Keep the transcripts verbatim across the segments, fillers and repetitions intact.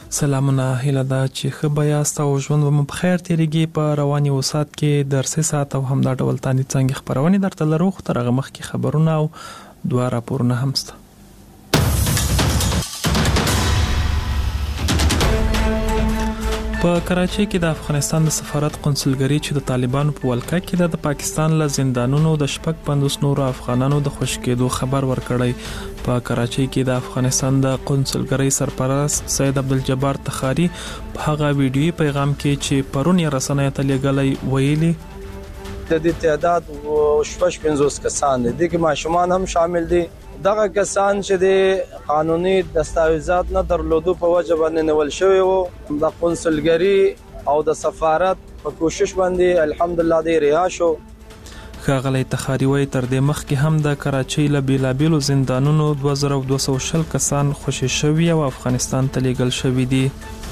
سلامونه، هیله ده چې ښه به یاست او ژوند به مو په خیر تیریږي. په رواني وسات کې درسي ساعت او همدا ډول تاندې څنګه خبرونه درته لرو، خو تر هغه مخکې خبرونه او دوه راپورونه هم شته. په کراچۍ کې د افغانستان د سفارت قونسلګري چې د طالبانو په ولکه کې د پاکستان له زندانونو د شپږ پنځوس نورو افغانانو د خوشی کېدو خبر ورکړی. په کراچۍ کې د افغانستان د قونسلګرۍ سرپرست سید عبدالجبار تخاری په هغه ویډیوي پیغام کې چې پرون یې رسنیو ته لېږلی ویلي د دې تعداد شپږ پنځوس کسان دي، دغه ماشومان هم شامل دي. دغه کسان چې د قانوني دستاویزات نه درلودو په وجه باندې نیول شوی وو، د قونسلګری او د سفارت په کوشش باندې الحمدلله دی رها شو. ښاغلی تخاری وایي تر دې مخکې هم د کراچۍ له بیلابیلو زندانونو دوه زره دوه سوه شل کسان خوشي شوي او افغانستان ته لیږل شوي دي.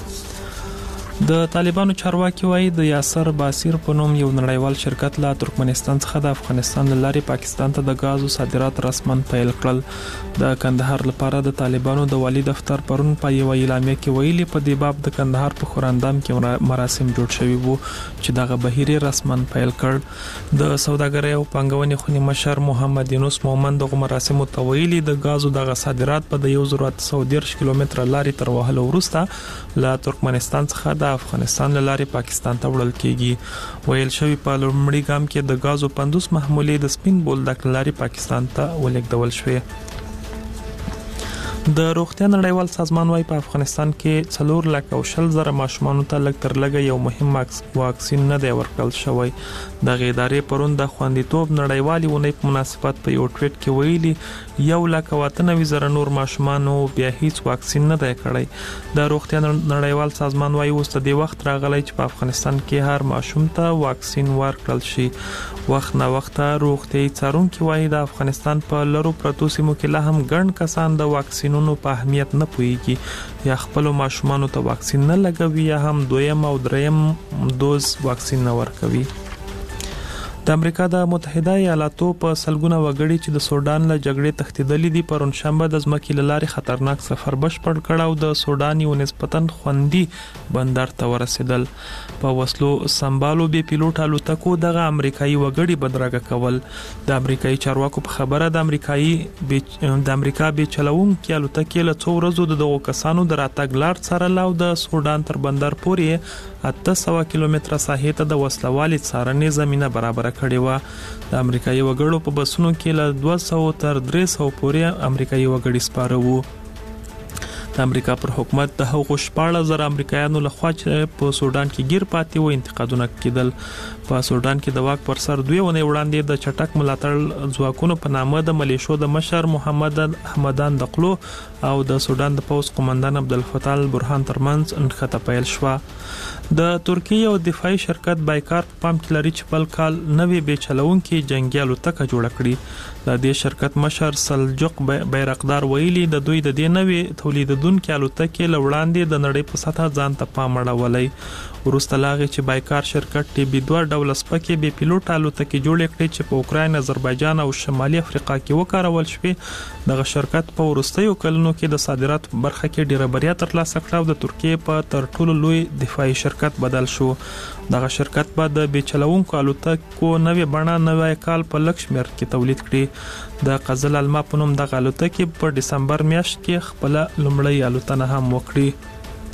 د طالبانو چارواکي وایي د یاسر باسیر په نوم یو نړیوال شرکت له ترکمنستان څخه د افغانستان له لارې پاکستان ته د غازو صادرات رسماً پیل کړل. د کندهار لپاره د طالبانو د والي دفتر پرون په یو اعلامیه کې ویلي په دې باب د کندهار په خوراندام کې مراسم جوړ شوي وو چې دغه بهیر رسماً پیل کړ. د سوداګرۍ او پانګونې خونی مشر محمد یونس مومن دغه مراسم ته ویلي د غازو دغه صادرات په یو زره اته سوه دېرش کیلومتره لارې تر وهلو وروسته له ترکمنستان څخه د افغانستان له لارې پاکستان ته وړل کیږي. ویل شوی په لومړي ګام کې د غازو پنځوس محمولې د سپین بولدک لارې پاکستان ته ولېږدول شوې. د روغتیا نړیوال سازمان وايي په افغانستان کې څلور لک او شل زره ماشومان ته لږ تر لږه یو مهم واکسین نه دی ورکړل شوی. د ادارې پرون د خوندیتوب نړیوالې ونې په مناسبت په یو ټویټ کې ویلي یو لک او اته نوي زره نور ماشومان بیا هیڅ واکسین نه دی کړی. د روغتیا نړیوال سازمان وايي اوس د دې وخت راغلی چې په افغانستان کې هر ماشوم ته واکسین ورکړل شي. وخت نه وخت روغتیايي څارونکي وايي د افغانستان په لرو پرتو سیمو کې لا هم ګڼ کسان د واکسینونو په اهمیت نه پوهیږي یا خپل ماشومان ته واکسین نه لګوي یا هم دویم او دریم دوز واکسین نه ورکوي. د امریکا د متحده ایالاتو په سلګونه وګړي چې د سودان له جګړې تښتیدلي دي پرون شنبه د ځمکې له لارې خطرناک سفر بشپړ کړ او د سودان یو نسبتاً خوندي بندر ته ورسېدل. په وسلو سمبالو بې پیلوټ الوتکو دغه امریکایي وګړي بدرګه کول. د امریکایي چارواکو په خبره د امریکایي د امریکا بې چلوونکي الوتکې له څو ورځو د دغو کسانو د راتګ لار څارله او د سودان تر بندر پورې اته سوه کیلومتره ساحې ته د وسلوالې څارنې زمینه برابره کړې وه. د امریکایي وګړو په بسونو کې له دوه سوه تر درې سوه پورې امریکایي وګړي سپاره وو. د امریکا پر حکومت د هغو شپاړس زره امریکایانو لخوا چې په سودان کې گیر پاتې و انتقادونه کېدل. په سودان کې د واک پر سر دوی ونې وړاندې د چټک ملاتړ ځواکونو په نامه د ملیشو د مشر محمد حمدان دقلو او د سودان د پوځ قومندان عبدالفتاح البرهان ترمنځ انخته پیل شوه. د ترکیې او دفاعي شرکت بایکار په پام کې لري چې بل کال نوې بې چلوونکي جنگي الوتکه جوړه کړي. د دې شرکت مشر سلجوق بیرقدار ویلي د دوی د دې نوې تولیدونکو الوتکې له وړاندې د نړۍ په سطح ځان ته پام اړولی. وروسته لاغې چې بایکار شرکت ټي بي دوه ډول سپکې بې پیلوټ الوتکې جوړې کړې چې په اوکراین، آذربایجان او شمالي افریقا کې وکارول شوې. دغه شرکت په وروستیو کلونو کې د صادراتو په برخه کې ډیره بریا ترلاسه کړه او د ترکیې په تر ټولو لوی دفاعي شرکت بدل شو. دغه شرکت به د بې چلوونکو الوتکو نوې بڼه نوی کال په لږ شمېر کې تولید کړي. د قزل الما په نوم دغه الوتکې په ډسمبر میاشت کې خپل لومړی الوتنه هم وکړي.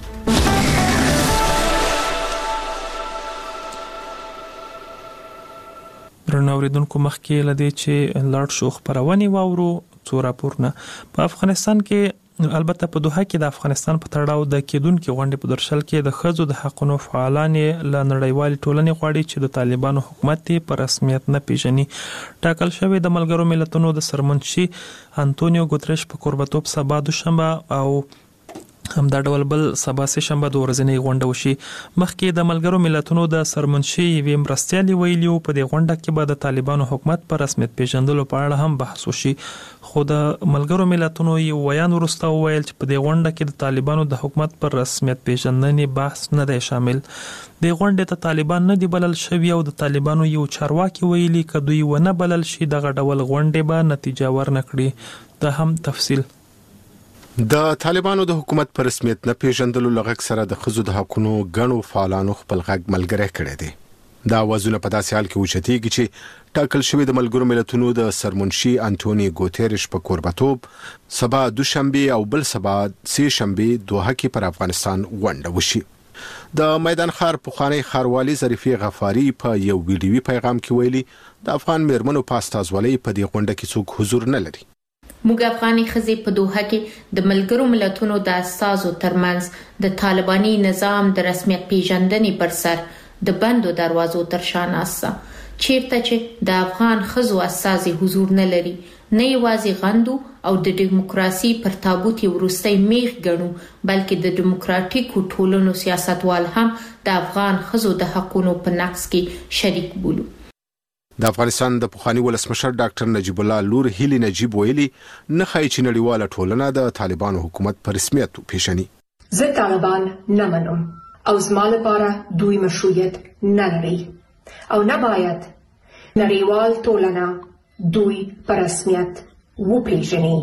درنو اوریدونکو مخکې لدی چې لاړ شو خبرونه واورو څو راپورونه. په افغانستان کې البته په دوحه کې د افغانستان په تړاو د کېدونکو غونډې په درشل کې د ښځو د حقوقو فعالان له نړیوال ټولنې غواړي چې د طالبانو حکومت په رسمیت نه پیژني. ټاکل شوی د ملګرو ملتونو د سرمنشي انټونیو ګوتریش په قربتوب سبا دوشنبه او همدا ډول بل سبا سه شنبه د ورځنی غونډه وشي. مخکې د ملګرو ملتونو د سرمنشي یوې مرستیالي ویلیو په دې غونډه کې به د طالبانو حکومت په رسمیت پیژندلو په اړه هم بحث وشي. خو د ملګرو ملتونو یو ویان وروسته ویل چې په دې غونډه کې د طالبانو د حکومت پر رسمیت پیژندنې بحث نه دی شامل. د غونډې ته طالبان نه دی بلل شوی او د طالبانو یو چارواکي ویلي که دوی ونه بلل شي دغه ډول غونډې به نتیجه ورنکړي. دا هم تفصیل د طالبانو د حکومت پر رسمیت نه پیژندلو لغک سره د ښځو د حقونو غنو فعالانو خپل غږ ملګری کړی دی. دا وازونه په داسې حال کې اوچتېږي چې ټاکل شوی د ملګرو ملتونو د سرمنشي انټونی ګوتریش په کوربتوب سبا دوشنبه او بل سبا سه شنبه دوحه کې پر افغانستان غونډه وشي. د میدان ښار پخوانی ښاروالي ظریفې غفاري په یو ویډیوي پیغام کې ویلي د افغان میرمنو په استازولۍ په دې غونډه کې څوک حضور نه لري. موږ افغاني ښځې په دوحه کې د ملګرو ملتونو د استازو ترمنځ د طالباني نظام د رسمیت پیژندنې پر سر د بندو دروازو تر شا ناسته چیرته چې د افغان ښځو استازي حضور نه لري، نه یوازې غندو او د دیموکراسي پر تابوت وروستۍ میخ ګڼو، بلکې د دیموکراتیکو ټولنو سیاستوال هم د افغان ښځو د حقونو په نقض کې شریک بولو. د افغانستان د پخوانی ولسمشر ډاکټر نجیب الله لور هیلی نجیب ویلي نه خای چې نړیواله ټولنه د طالبانو حکومت پر رسمیت پیژني. زه طالبان نه منم او زما لپاره دوی مشروعیت نه لري او نه باید نړیوال ټولنه دوی په رسمیت وپیژني.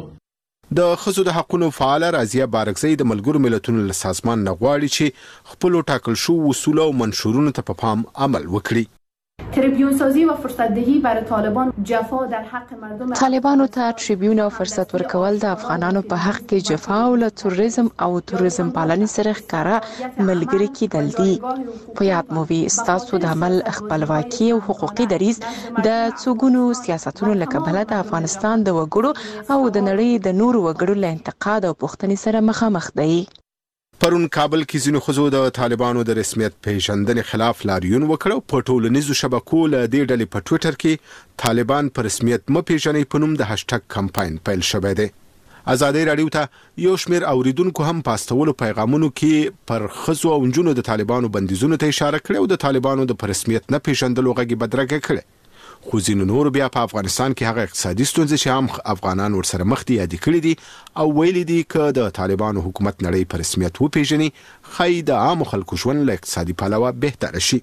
د ښځو د حقونو فعاله رازیه بارکزی د ملګرو ملتونو له سازمان نه غواړي چې خپلو ټاکل شوو اصولو او منشورونو ته په پام عمل وکړي. تریبیون سازی و فرصت دهی برای طالبان جفا در حق مردم طالبانو ته تریبیون او فرصت ورکول د افغانانو په حق کې جفا او له توریزم او توریزم پالنې سره ښکارا ملګری کېدل دي. په یاد مو وي ستاسو د عمل خپلواکي او حقوقي دریځ د څوګونو سیاستونو له کبله د افغانستان د وګړو او د نړۍ د نورو وګړو له انتقاد او پوښتنې سره مخامخ دی. پرون کابل کې ځینو ښځو د طالبانو د رسمیت پیژندنې خلاف لاریون وکړ. په ټولنیزو شبکو له دې ډلې په ټویټر کې طالبان په رسمیت م پیژنې په نوم د هاشټګ کمپاین پیل شوی دی. ازادي راډیو ته یو شمېر اوریدونکو هم پاستولو پیغامونو کې پر ښځو او نجونو د طالبانو بندیزونو ته اشاره کړې او د طالبانو د په رسمیت نه پیژندلو غږی بدرګه کړې. خو ځینو نور بیا په افغانستان کې هغه اقتصادي ستونزې چې هم افغانان ورسره مخ دي یاد کړي دي او ویلي دي چې د طالبانو حکومت نړۍ په رسمیت وپیژني خای د عام خلکو ژوند له اقتصادي پلوه بهتر شي.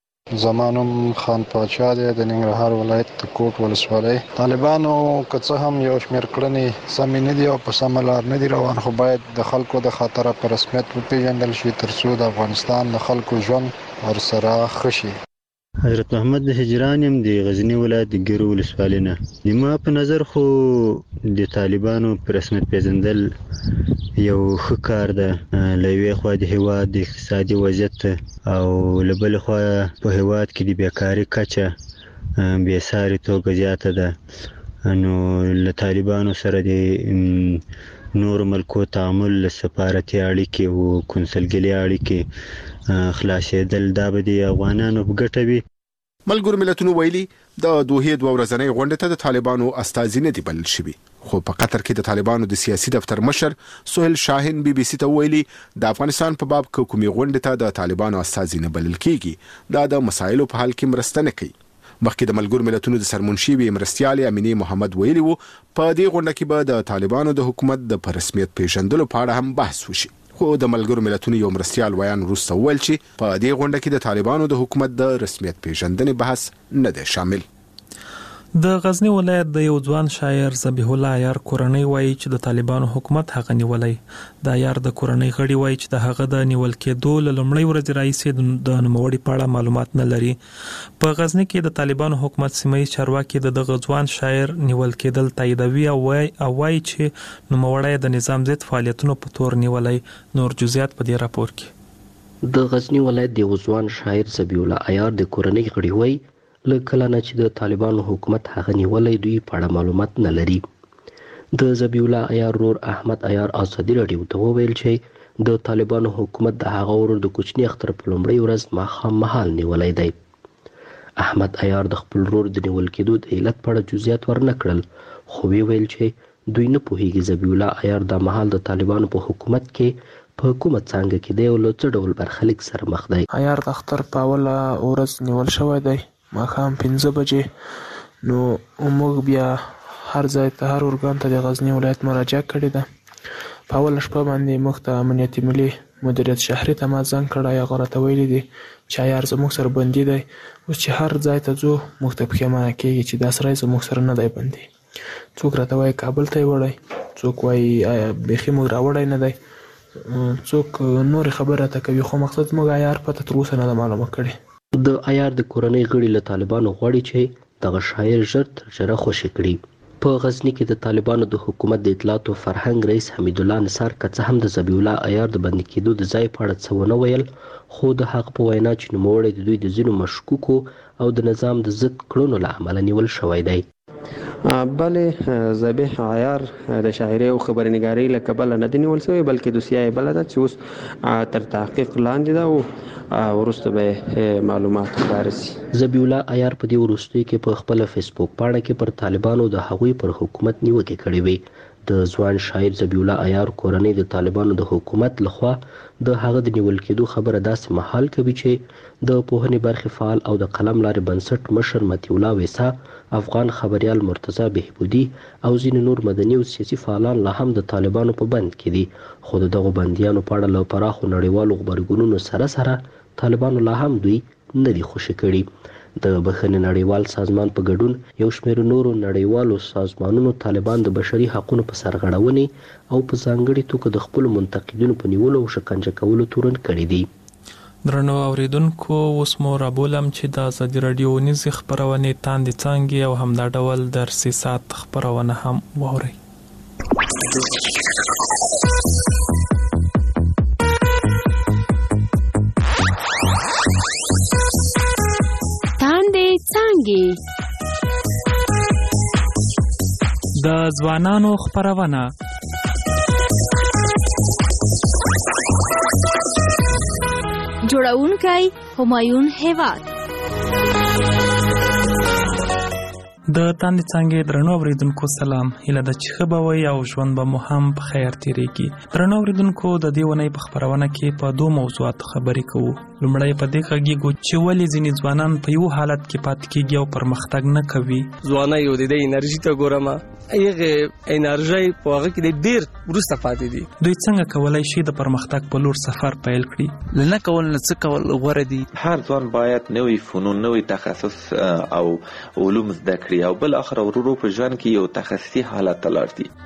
زمانم خان پاچا دی د ننګرهار ولایت د کوټ ولسوالۍ. طالبانو که څه هم یو شمېر کړنې سمې نه دي او په سمه لار نه دي روان، خو باید د خلکو د خاطره په رسمیت وپیژندل شي ترڅو د افغانستان د خلکو ژوند ورسره ښه شي. حضرت محمد د هجران يم د غزنی ولایت د ګیرو ولسوالۍ نه. د ما په نظر خو د طالبانو په رسمیت پیژندل یو ښه کار ده. له یوې خوا د هیواد د اقتصادي وضعیت او له بلې خوا په هیواد کې د بیکاري کچه بې ساري توګه زیاته ده، نو له طالبانو سره د نور ملکو تعامل له سفارتي اړیکې او کنسلګري اړیکې خلاصېدل دا به د افغانانو په ګټه وي. ملګرو ملتونو ویلي د دوحې دوه ورځنۍ غونډې ته د طالبانو استازي نه دي بلل شوي، خو په قطر کې د طالبانو د سیاسي دفتر مشر سهیل شاهین بي بي سي ته ویلي د افغانستان په باب کومې غونډې ته د طالبانو استازي نه بلل کیږي دا د مسایلو په حل کې مرسته نه کوي. مخکې د ملګرو ملتونو د سرمنشي وي مرستیال امینه محمد ویلي وو په دې غونډه کې به د طالبانو د حکومت د پر رسمیت پیژندلو په اړه هم بحث وشي. خو د ملګرو ملتونو یو مرستیال ویان وروسته وویل چې په دې غونډه کې د طالبانو د حکومت د رسمیت پیژندنې بحث نه دی شامل. د غزنی ولایت د یو ځوان شاعر ذبیح الله عیار کورنۍ وایي چې د طالبانو حکومت هغه نیولای. د عیار د کورنۍ غړي وایي چې د هغه د نیول کېدو له لومړۍ ورځې راهیسې د نوموړي په اړه معلومات نه لري. په غزنی کې د طالبانو حکومت سیمایي چارواکي د دغه ځوان شاعر نیول کېدل تاییدوي او وایي چې نوموړی د نظام ضد فعالیتونو په تور نیولای. نور جزئیات په دې راپور کې. د غزنی ولایت د یو ځوان شاعر ذبیح الله عیار د کورنۍ غړي وایي له کله نه چې د طالبانو حکومت هغه نیولای دوی په اړه معلومات نه لري. د ذبیح الله عیار ورور احمد عیار ازادي راډیو ته وویل چې د طالبانو حکومت د هغه ورور د کوچني اختر په لومړۍ ورځ ماښام مهال نیولای دی. احمد عیار د خپل ورور د نیول کېدو د علت په اړه جزئیات ورنه کړل، خو ویل چې دوی نه پوهیږي ذبیح الله عیار د مهال د طالبانو په حکومت کې په حکومت څنګه کې دی او له څه ډول برخلیک سره مخ دی. عیار د اختر په اوله ورځ نیول شوی دی ماښام پنځه بجې، نو موږ بیا هر ځای ته هر ارګان ته د غزنی ولایت مراجعه کړې ده. په اوله شپه باندې موږ ته امنیت ملي مدیریت شهري ته ما زنګ کړی، هغه راته ویلي دي چې عیار زموږ سره بندي دی. اوس چې هر ځای ته ځو موږ ته پکې منع کېږي چې دا سړی زموږ سره نه دی بندي. څوک راته وایي کابل ته یې وړی، څوک وایي بیخي موږ راوړی نه دی، څوک نورې خبرې راته کوي، خو مقصد زموږ عیار پته تر اوسه نه ده معلومه کړې. د عیار د کورنۍ غړي له طالبانو غواړي چې دغه شاعر ژر تر ژره خوشي کړي. په غزني کې د طالبانو د حکومت د اطلاعاتو فرهنګ رئیس حمید الله نثار که څه هم د ذبیح الله عیار د بندي کېدو د ځای په اړه څه ونه ویل، خو د هغه په وینا چې نوموړی د دوی د ځینو مشکوکو او د نظام د ضد کړنو له امله نیول شوی دی. بلې ذبیح عیار د شاعرۍ او خبرنګارۍ له کبله نه دی نیول شوی، بلکې دوسیه یې بله ده چې اوس تر تحقیق لاندې ده او وروسته به معلومات ښکاره شي. ذبیح الله عیار په دې وروستیو کې په خپله فیسبوک پاڼه کې پر طالبانو د هغوی پر حکومت نیوکې کړې وې. د ځوان شاعر ذبیح الله عیار کورنۍ د طالبانو د حکومت لخوا د هغه د نیول کېدو خبره داسې مهال کوي چې د پوهنې برخې فعال او د قلم لارې بنسټ مشر مطیع الله ویسا، افغان خبریال مرتضی بهبودي او ځینې نور مدني او سیاسي فعالان لا هم د طالبانو په بند کې دي، خو د دغو بندیانو په اړه له پراخو نړیوالو غبرګونونو سره سره طالبانو لا هم دوی نه دي خوشي کړي. د بخښنې نړیوال سازمان په ګډون یو شمېر نورو نړیوالو سازمانونو طالبان د بشري حقونو په سرغړونې او په ځانګړي توګه د خپلو منتقدینو په نیولو او شکنجه کولو تورن کړي دي. درنو اوریدونکو، اوس مو رابولم چې د ازادي راډیو نیوزې خپرونې تاندې څانګې او همدا ډول درسي ساعت خپرونه هم واورئ. د ځوانانو خپرونه جوړونکی همایون هیواد. د تاندې څانګې درنو اوریدونکو سلام، هیله ده چې ښه به وئ او ژوند به مو هم په خیر تېرېږي. درنو اوریدونکو، د دې اونۍ په خپرونه کې په دوو موضوعاتو خبرې کوو. لومړی په دې غږیږو چې ولې ځینې ځوانان په یو حالت کې پاتې کېږي او پرمختګ نه کوي. ځوانۍ یو د دې انرژي ته ګورم، هغې انرژۍ په هغه کې د ډېر وروسته پاتې دي. دوی څنګه کولی شي د پرمختګ په لور سفر پیل کړي؟ له نه کول نه څه کول غوره دي. هر ځوان باید نوي فنون، نوي تخصص او علوم زده کړي او بل اخر ورو په ژوند کې یو تخصصي حالت ته لاړ دي.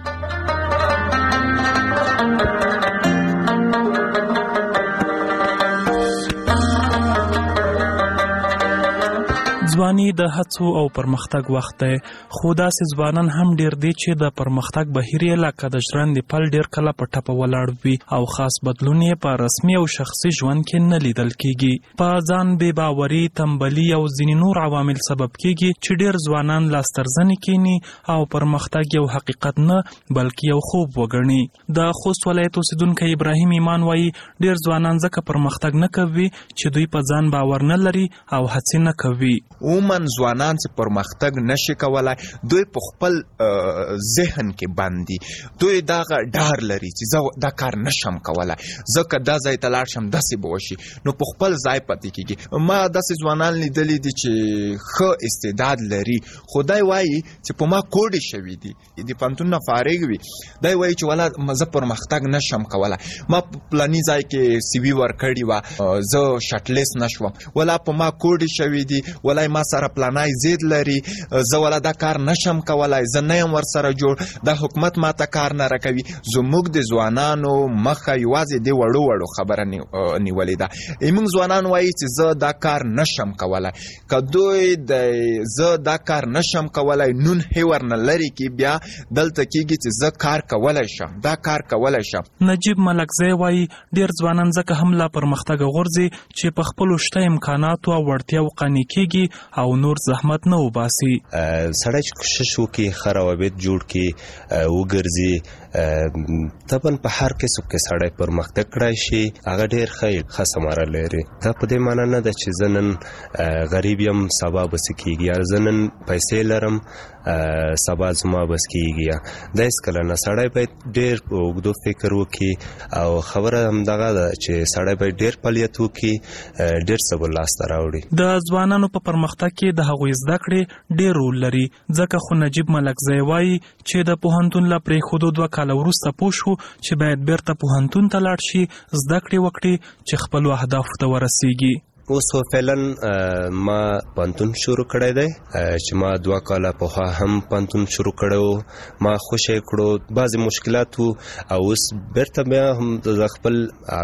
ځواني د هڅو او پرمختګ وخت دی، خو داسې ځوانان هم ډیر دي چې د پرمختګ بهیر یې لکه د ژرندې پل ډیر کله په ټپه ولاړ وي او خاص بدلون یې په رسمي او شخصي ژوند کې نه لیدل کیږي. په ځان بې باوري، تنبلي او ځینې نور عوامل سبب کیږي چې ډیر ځوانان لاسترزنې کینی او پرمختګ یو حقیقت نه بلکې یو خوب وګڼي. د خوست ولایت اوسیدونکی ابراهیم ایمان وایي ډیر ځوانان ځکه پرمختګ نه کوي چې دوی په ځان باور نه لري او هڅې نه کوي. عموما ځوانان چې پرمختګ نشي کولای، دوی په خپل ذهن کې بند دي. دوی دغه ډار لري چې زه دا کار نشم کولای، ځکه دا ځای ته لاړ شم داسې به وشي، نو په خپل ځای پاتې کېږي. ما داسې ځوانان لیدلي دي چې ښه استعداد لري، خو دی وایي چې په ما کوډې شوي دي، د پوهنتون نه فارغ وي، دی وایي چې ولا زه پرمختګ نشم کولای، ما په پلاني ځای کې سی وي ورکړې وه، زه شټلیست نشوم، ولا په ما کوډې شوي دي، ولا ما سره پلانای زید لري، زه ولا دا کار نشم کولای، زه نه یم ورسره جوړ، دا حکومت ما ته کار نه راکوي. زموږ د ځوانانو مخه یوازې د وړو وړو خبره نیولې ده. موږ ځوانان وایي چې زه دا کار نشم کولای. که دوی د زه دا کار نشم کولای نون هی ورنه لري کې بیا دلته کېږي چې زه کار کولی شم، دا کار کولی شم. نجیب ملکزی وایي ډېر ځوانان ځکه هم لا پرمختګ غورځي چې په خپلو شته امکاناتو او وړتیاو قانع کېږي او نور زحمت نه وباسي. سړی چې کوشش وکړي، ښه روابط جوړ کړي، وګرځي، طبعا په هر کسب کې سړی پرمختګ کړی شي، هغه ډېر ښه ښه ثمره لري. دا په دې معنی نه ده چې زه نن غریب یم سبا به څه کېږي، یا زه نن پیسې لرم سبا زما بس کېږي. دا هېڅکله نه. سړی باید ډېر په اوږدو فکر وکړي او خبره همدغه ده چې سړی باید ډېر فعالیت وکړي، ډېر څه به لاسته راوړي. د ځوانانو په پرمختګ کې د هغوی زده کړې ډېر رول لري، ځکه خو نجیب ملکزی وایي چې د پوهنتون له پرېښودو دوه کاله وروسته پوه شو چې باید بیرته پوهنتون ته لاړ شي، زده کړې وکړي چې خپلو اهدافو ته ورسیږي. اوس فعلا ما پانتون شروع کړی دی چې ما دوه کاله پخوا هم پانتون شروع کړو، ما خوشی کړو، بعضې مشکلات و او اوس بیرته بیا هم د خپل